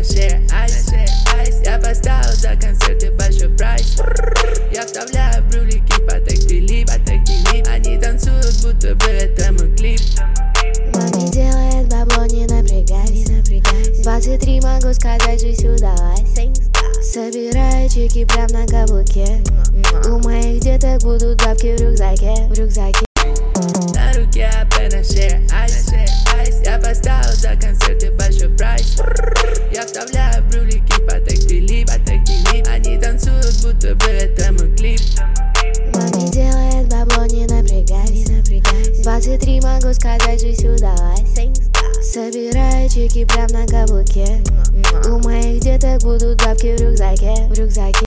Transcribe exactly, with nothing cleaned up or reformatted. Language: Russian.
шее айс. Я поставил за концерты большой прайс. Я вставляю брюлики по тактилип. Они танцуют, будто бы это мой клип. Маме делает бабло, не напрягайся. Двадцать три могу сказать, жизнь удалась. Собираю чеки прям на каблуке. У моих деток будут бабки в рюкзаке, в рюкзаке. На руке АП, на шее айс. Я поставил за концерты большой прайс. Я вставляю брюлики по тактилип. Они танцуют, будто бы это мой клип. Маме делает бабло, не напрягайся. Двадцать три могу сказать, жизнь удалась. Собираю чеки прям на каблуке. У моих деток будут бабки в рюкзаке, в рюкзаке.